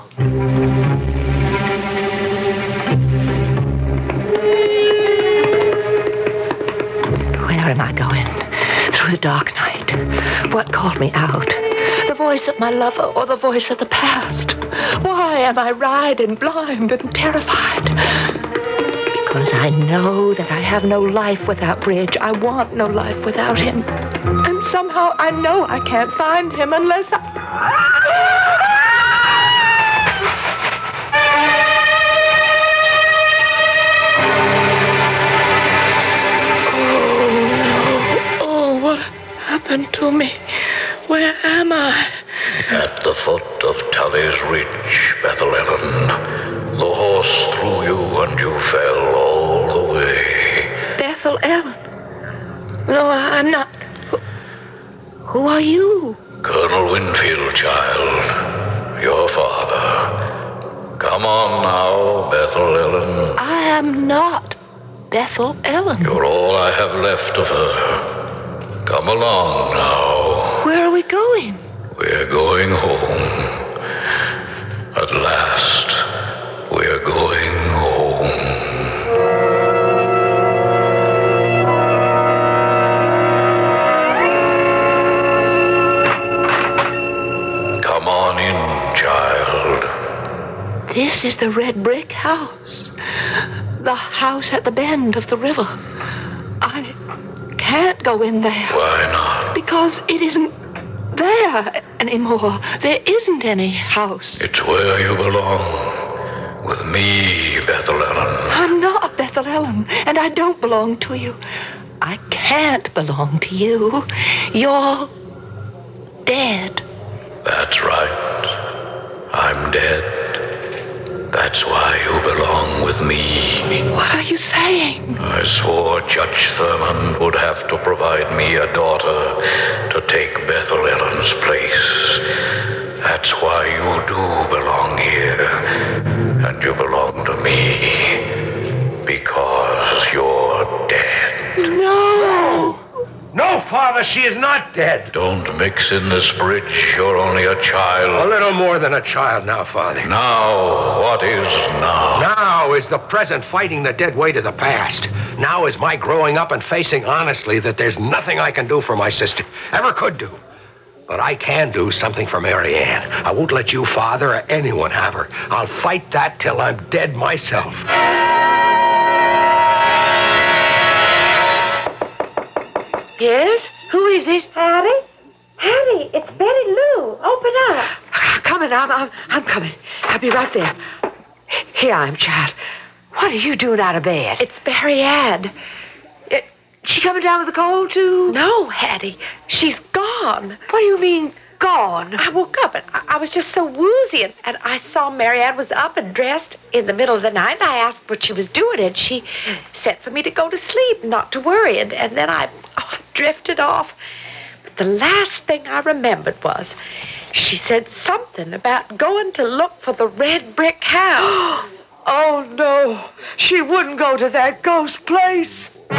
Where am I going? Through the dark night. What called me out? The voice of my lover or the voice of the past? Why am I riding blind and terrified? Because I know that I have no life without Bridge. I want no life without him. And somehow I know I can't find him unless Oh, what happened to me? Where am I? At the foot of Tully's Ridge, Bethel Ellen, the horse threw you and you fell all the way. Bethel Ellen? No, I'm not. Who are you? Colonel Winfield, child, your father. Come on now, Bethel Ellen. I am not Bethel Ellen. You're all I have left of her. Come along now. Where are we going? We're going home. At last, we're going home. Come on in, child. This is the red brick house. The house at the bend of the river. I can't go in there. Why not? Because it isn't there anymore. There isn't any house. It's where you belong. With me, Bethel Ellen. I'm not Bethel Ellen, and I don't belong to you. I can't belong to you. You're dead. That's right. I'm dead. That's why you belong with me. What are you saying? I swore Judge Thurman would have to provide me a daughter to take Bethel Ellen's place. That's why you do belong here. And you belong to me. Because you're dead. No! No, Father, she is not dead. Don't mix in this, Bridge. You're only a child. A little more than a child now, Father. Now, what is now? Now is the present fighting the dead weight of the past. Now is my growing up and facing honestly that there's nothing I can do for my sister. Ever could do. But I can do something for Mary Ann. I won't let you, Father, or anyone have her. I'll fight that till I'm dead myself. Yes? Who is it? Hattie? Hattie, it's Betty Lou. Open up. Coming, I'm coming. I'll be right there. Here I am, child. What are you doing out of bed? It's Mary Ann. She coming down with a cold, too? No, Hattie. She's gone. What do you mean, gone? I woke up and I was just so woozy, and I saw Mary Ann was up and dressed in the middle of the night, and I asked what she was doing, and she said for me to go to sleep, not to worry, and then I drifted off. But the last thing I remembered was she said something about going to look for the red brick house. Oh, no. She wouldn't go to that ghost place.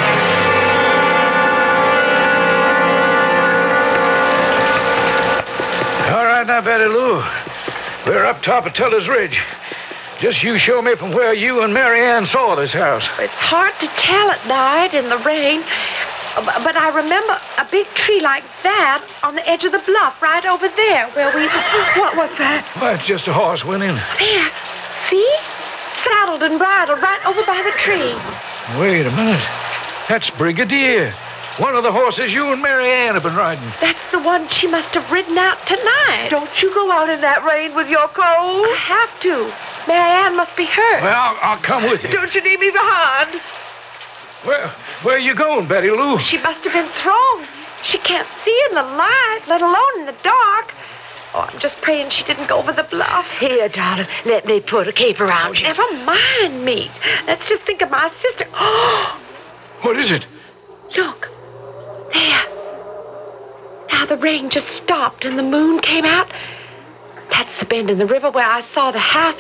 All right now, Betty Lou. We're up top of Tully's Ridge. Just you show me from where you and Mary Ann saw this house. It's hard to tell at night in the rain, but I remember a big tree like that on the edge of the bluff right over there where we... What's that? Well, it's just a horse went in. There. See? Saddled and bridled right over by the tree. Wait a minute. That's Brigadier. One of the horses you and Mary Ann have been riding. That's the one she must have ridden out tonight. Don't you go out in that rain with your cold. I have to. Mary Ann must be hurt. Well, I'll come with you. Don't you leave me behind. Where are you going, Betty Lou? She must have been thrown. She can't see in the light, let alone in the dark. Oh, I'm just praying she didn't go over the bluff. Here, darling, let me put a cape around you. Never mind me. Let's just think of my sister. Oh, What is it? look. There. Now the rain just stopped and the moon came out. That's the bend in the river where I saw the house.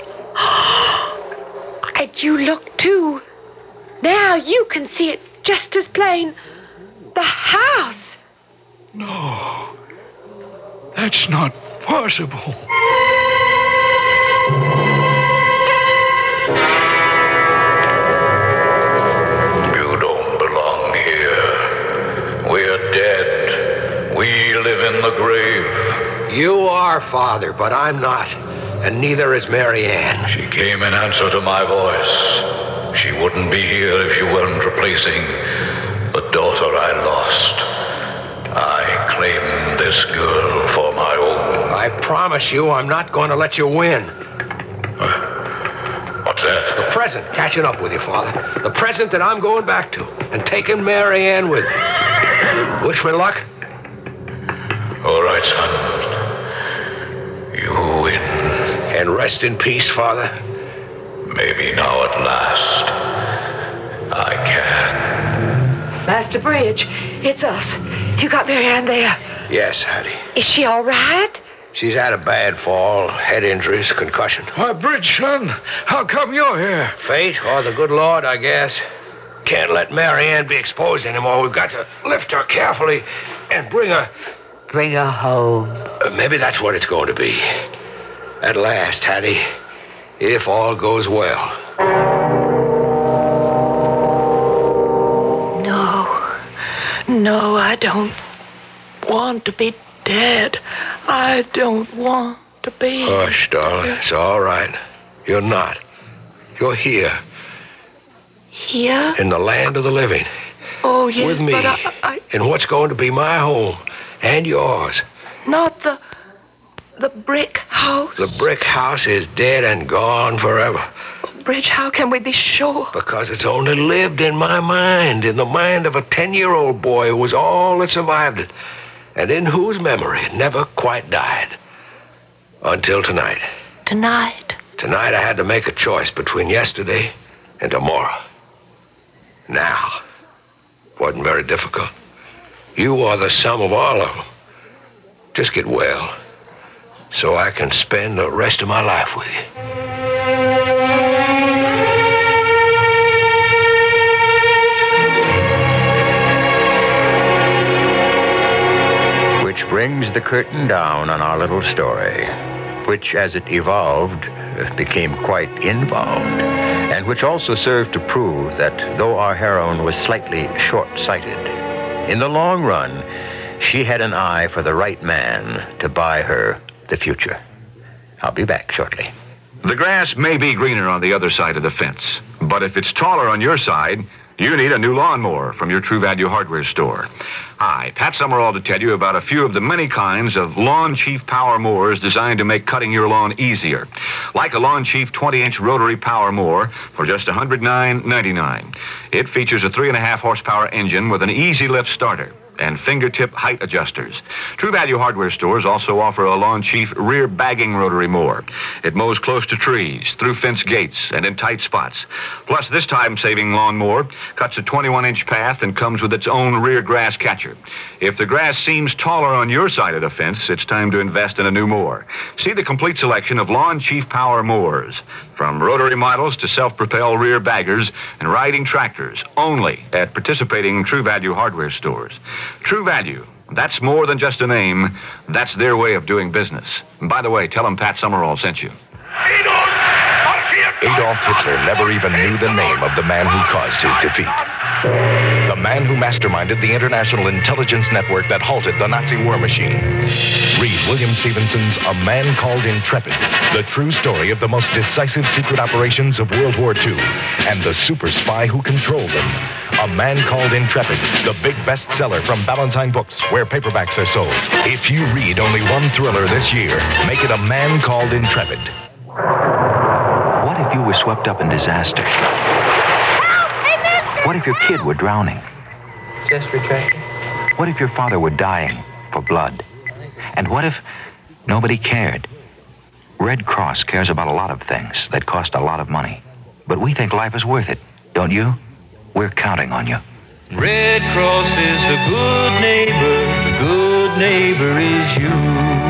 And you look, too. Now you can see it just as plain. The house. No. That's not possible. You don't belong here. We're dead. We live in the grave. You are, Father, but I'm not. And neither is Mary Ann. She came in answer to my voice. She wouldn't be here if you weren't replacing the daughter I lost. I claim this girl for my own. I promise you I'm not going to let you win. What's that? The present catching up with you, Father. The present that I'm going back to and taking Mary Ann with me. Wish me luck? All right, son. You win. And rest in peace, Father. Maybe now at last I can. Master Bridge, it's us. You got Mary Ann there? Yes, Hattie. Is she all right? She's had a bad fall, head injuries, concussion. Why, Bridge, son, how come you're here? Fate, or the good Lord, I guess. Can't let Mary Ann be exposed anymore. We've got to lift her carefully and bring her... Bring her home. Maybe that's what it's going to be. At last, Hattie, if all goes well. No, I don't want to be dead. I don't want to be. Hush, darling. It's all right. You're not. You're here. Here? In the land of the living. Oh, yes, With me. but I... In what's going to be my home. And yours. Not the brick house. The brick house is dead and gone forever. Bridge, how can we be sure? Because it's only lived in my mind, in the mind of a 10-year-old boy who was all that survived it, and in whose memory it never quite died. Until tonight. Tonight? Tonight I had to make a choice between yesterday and tomorrow. Now. Wasn't very difficult. You are the sum of all of them. Just get well, so I can spend the rest of my life with you. Brings the curtain down on our little story, which, as it evolved, became quite involved, and which also served to prove that though our heroine was slightly short-sighted, in the long run, she had an eye for the right man to buy her the future. I'll be back shortly. The grass may be greener on the other side of the fence, but if it's taller on your side, you need a new lawnmower from your True Value hardware store. Hi, Pat Summerall to tell you about a few of the many kinds of Lawn Chief power mowers designed to make cutting your lawn easier. Like a Lawn Chief 20-inch rotary power mower for just $109.99. It features a 3.5 horsepower engine with an easy lift starter and fingertip height adjusters. True Value hardware stores also offer a Lawn Chief rear bagging rotary mower. It mows close to trees, through fence gates, and in tight spots. Plus, this time-saving lawnmower cuts a 21-inch path and comes with its own rear grass catcher. If the grass seems taller on your side of the fence, it's time to invest in a new mower. See the complete selection of Lawn Chief power mowers, from rotary models to self-propel rear baggers and riding tractors, only at participating True Value hardware stores. True Value, that's more than just a name. That's their way of doing business. And by the way, tell them Pat Summerall sent you. Adolf Hitler never even knew the name of the man who caused his defeat. The man who masterminded the international intelligence network that halted the Nazi war machine. Read William Stevenson's A Man Called Intrepid, the true story of the most decisive secret operations of World War II and the super spy who controlled them. A Man Called Intrepid, the big bestseller from Ballantine Books, where paperbacks are sold. If you read only one thriller this year, make it A Man Called Intrepid. What if you were swept up in disaster? What if your kid were drowning? Chest retracted. What if your father were dying for blood? And what if nobody cared? Red Cross cares about a lot of things that cost a lot of money. But we think life is worth it, don't you? We're counting on you. Red Cross is the good neighbor. The good neighbor is you.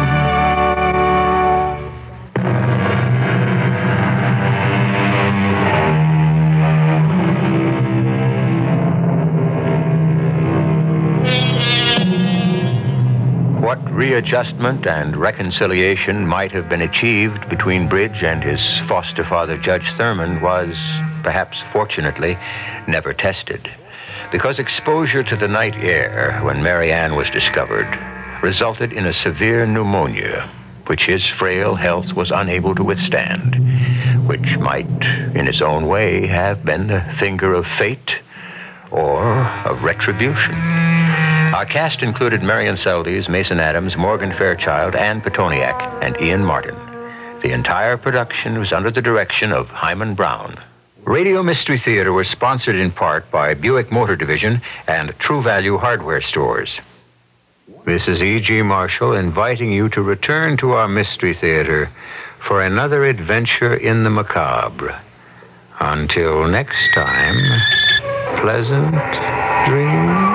What readjustment and reconciliation might have been achieved between Bridge and his foster father, Judge Thurman, was, perhaps fortunately, never tested. Because exposure to the night air when Mary Ann was discovered resulted in a severe pneumonia, which his frail health was unable to withstand, which might, in its own way, have been the finger of fate or of retribution. Our cast included Marion Seldes, Mason Adams, Morgan Fairchild, Ann Petoniak, and Ian Martin. The entire production was under the direction of Hyman Brown. Radio Mystery Theater was sponsored in part by Buick Motor Division and True Value Hardware Stores. This is E.G. Marshall inviting you to return to our Mystery Theater for another adventure in the macabre. Until next time, pleasant dreams.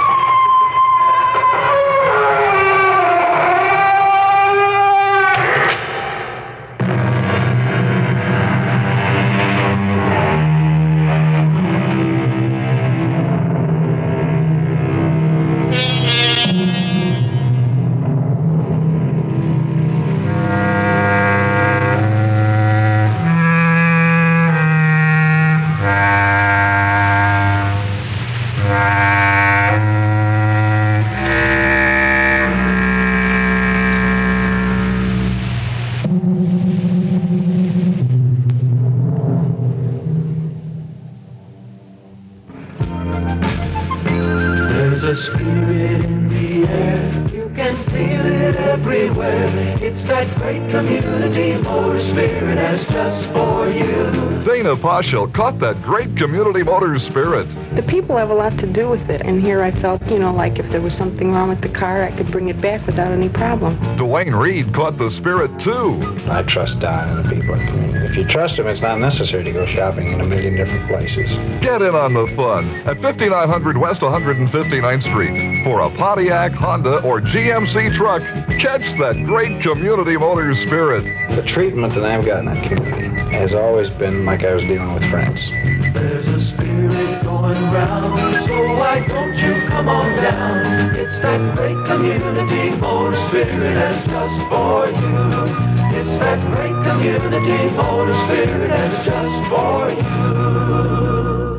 Poshel caught that great community motors spirit. The people have a lot to do with it, and here I felt, like if there was something wrong with the car, I could bring it back without any problem. Dwayne Reed caught the spirit, too. I trust Don and the people. If you trust him, it's not necessary to go shopping in a million different places. Get in on the fun at 5900 West 159th Street. For a Pontiac, Honda, or GMC truck, catch that great community motors spirit. The treatment that I've gotten in that community has always been like I was dealing with friends. There's a spirit going round, so why don't you come on down? It's that great community motor spirit that's just for you. It's that great community motor spirit that's just for you.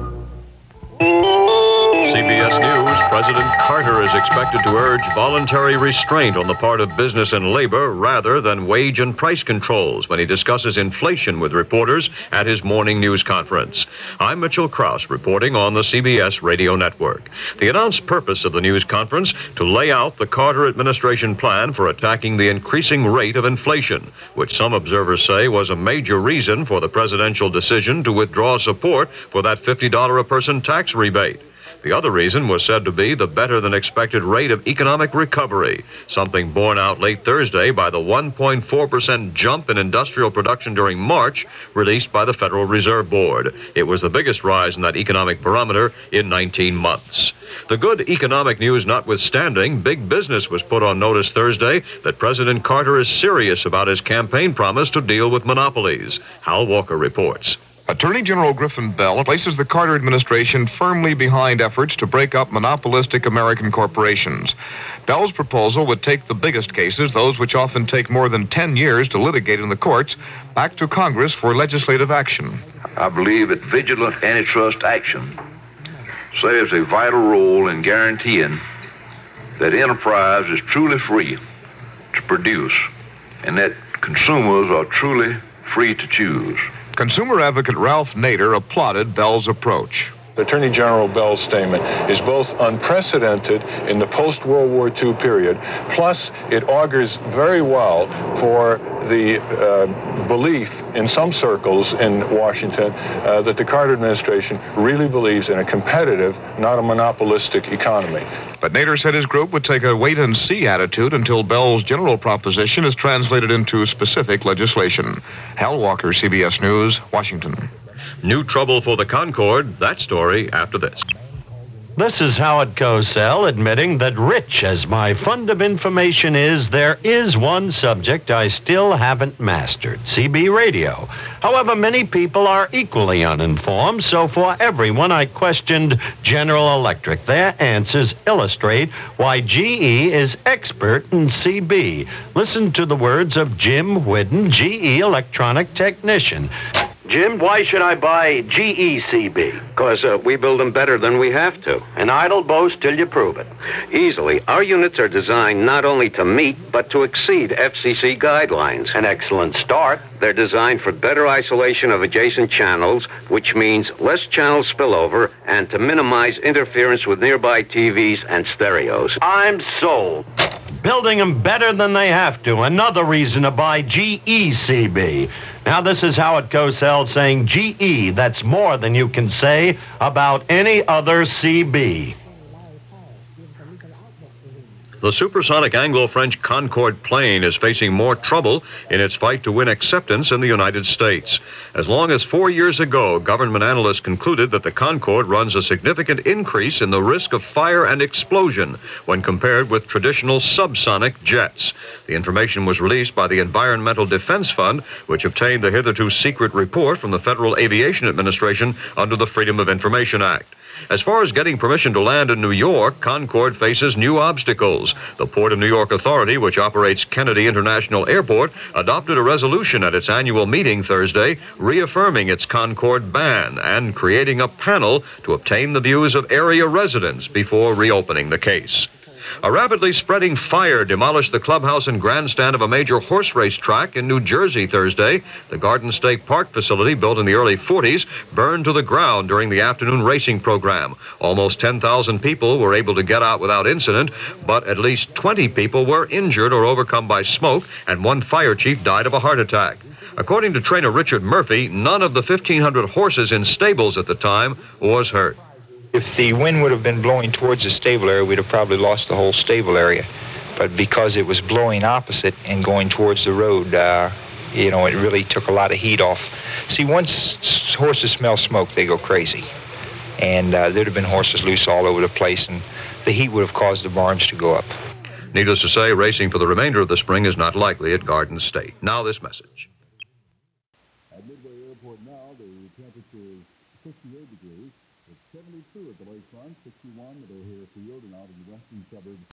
CBS News, President Carter is expected to urge voluntary restraint on the part of business and labor rather than wage and price controls when he discusses inflation with reporters at his morning news conference. I'm Mitchell Krause reporting on the CBS Radio Network. The announced purpose of the news conference to lay out the Carter administration plan for attacking the increasing rate of inflation, which some observers say was a major reason for the presidential decision to withdraw support for that $50 a person tax rebate. The other reason was said to be the better-than-expected rate of economic recovery, something borne out late Thursday by the 1.4% jump in industrial production during March released by the Federal Reserve Board. It was the biggest rise in that economic barometer in 19 months. The good economic news notwithstanding, big business was put on notice Thursday that President Carter is serious about his campaign promise to deal with monopolies. Hal Walker reports. Attorney General Griffin Bell places the Carter administration firmly behind efforts to break up monopolistic American corporations. Bell's proposal would take the biggest cases, those which often take more than 10 years to litigate in the courts, back to Congress for legislative action. I believe that vigilant antitrust action serves a vital role in guaranteeing that enterprise is truly free to produce and that consumers are truly free to choose. Consumer advocate Ralph Nader applauded Bell's approach. Attorney General Bell's statement is both unprecedented in the post-World War II period, plus it augurs very well for the belief in some circles in Washington that the Carter administration really believes in a competitive, not a monopolistic economy. But Nader said his group would take a wait-and-see attitude until Bell's general proposition is translated into specific legislation. Hal Walker, CBS News, Washington. New trouble for the Concorde. That story after this. This is Howard Cosell admitting that rich as my fund of information is, there is one subject I still haven't mastered, CB radio. However, many people are equally uninformed, so for everyone I questioned General Electric. Their answers illustrate why GE is expert in CB. Listen to the words of Jim Whidden, GE electronic technician. Jim, why should I buy GECB? Because we build them better than we have to. An idle boast till you prove it. Easily, our units are designed not only to meet, but to exceed FCC guidelines. An excellent start. They're designed for better isolation of adjacent channels, which means less channel spillover, and to minimize interference with nearby TVs and stereos. I'm sold. Building them better than they have to. Another reason to buy GECB. Now, this is Howard Cosell saying GE. That's more than you can say about any other CB. The supersonic Anglo-French Concorde plane is facing more trouble in its fight to win acceptance in the United States. As long as 4 years ago, government analysts concluded that the Concorde runs a significant increase in the risk of fire and explosion when compared with traditional subsonic jets. The information was released by the Environmental Defense Fund, which obtained the hitherto secret report from the Federal Aviation Administration under the Freedom of Information Act. As far as getting permission to land in New York, Concorde faces new obstacles. The Port of New York Authority, which operates Kennedy International Airport, adopted a resolution at its annual meeting Thursday, reaffirming its Concorde ban and creating a panel to obtain the views of area residents before reopening the case. A rapidly spreading fire demolished the clubhouse and grandstand of a major horse race track in New Jersey Thursday. The Garden State Park facility, built in the early 40s, burned to the ground during the afternoon racing program. Almost 10,000 people were able to get out without incident, but at least 20 people were injured or overcome by smoke, and one fire chief died of a heart attack. According to trainer Richard Murphy, none of the 1,500 horses in stables at the time was hurt. If the wind would have been blowing towards the stable area, we'd have probably lost the whole stable area. But because it was blowing opposite and going towards the road, it really took a lot of heat off. See, once horses smell smoke, they go crazy. And there'd have been horses loose all over the place, and the heat would have caused the barns to go up. Needless to say, racing for the remainder of the spring is not likely at Garden State. Now this message. At Midway Airport now, the temperature is 58 degrees. It's 72 at the lakefront, 61 at O'Hare Field, and out in the western suburbs.